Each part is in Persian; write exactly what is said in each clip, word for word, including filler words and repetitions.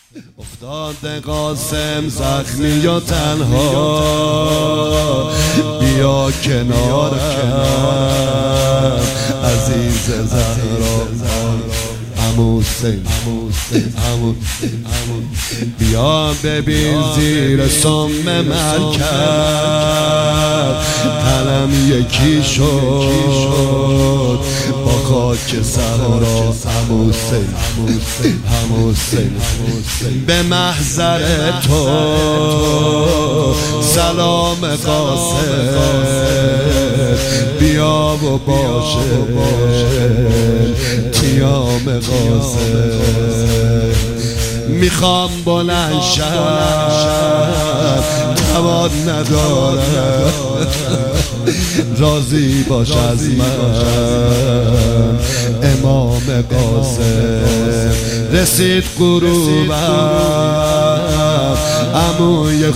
افتاده قاسم زخمی و تنها، بیا کنارم عزیز زهرا. عمو حسین عمو بیا ببین زیر سم مرکب تنم یکی شد با خاک صحرا. عمو حسین عمو حسین به محضر تو سلام قاسم، بیا و باشه تیام قاسم. میخوام بلند شم توان ندارم، راضی باش از من امام قاسم. رسید غروبم عموی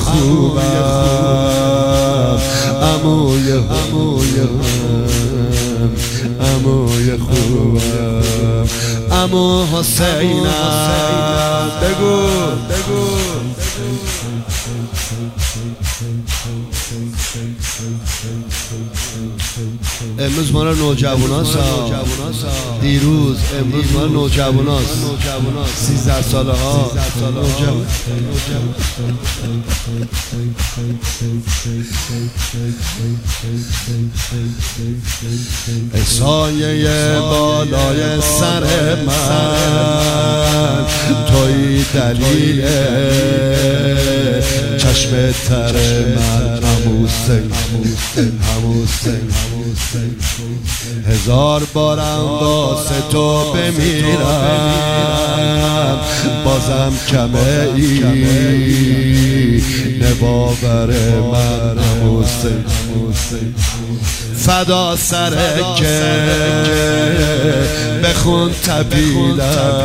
خوبم، عموی عموی عموی خوبم، عمو حسینم. بگو بگو امروز ما رو نوجواناست، دیروز امروز ما رو نوجواناست، سیزده ساله ها ای سایه بالای سر من، توی دلیل چشم تر من. عمو حسین عمو حسین هزار بارم واسه تو بمیرم، بازم کمه ای نباور من. عمو حسین فدا سرت که بخون تپیدم،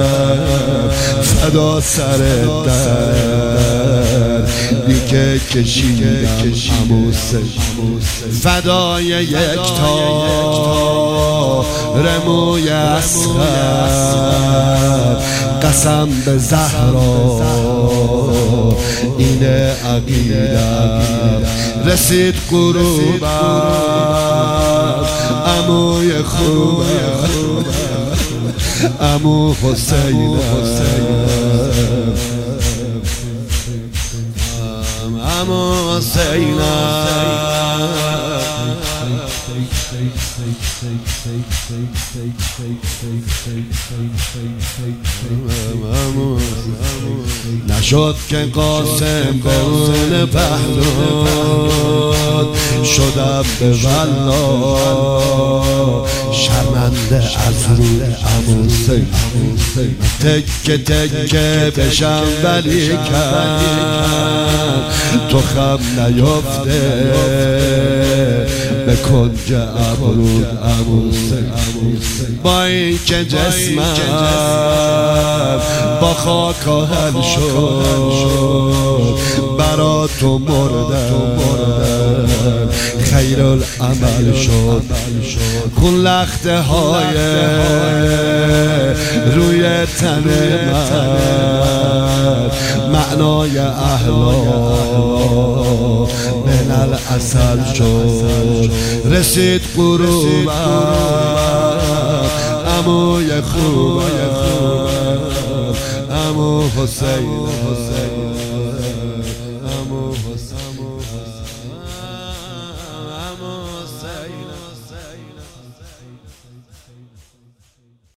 فدا سرت در دیگه کشیدم. عمو حسین فدای یک تا رموی اصغر، قسم به زهرا این عقیدم. رسید غروبم عموی خوبم، عمو حسین عمو حسین. نشد که قاسم بمونه پهلود، شدم به والله شرمنده از روی عمو حسین. تکه تکه بشم ولی کرد تو خم نیفته به کنج ابرود. عمو حسین با این که جسمم با خاک آهن شد، برا تو مردم خیر العمل شد. خون لخته های روی تن من معنای احلا من العسل شد. رسید غروبم عموی خوبم، عمو حسین.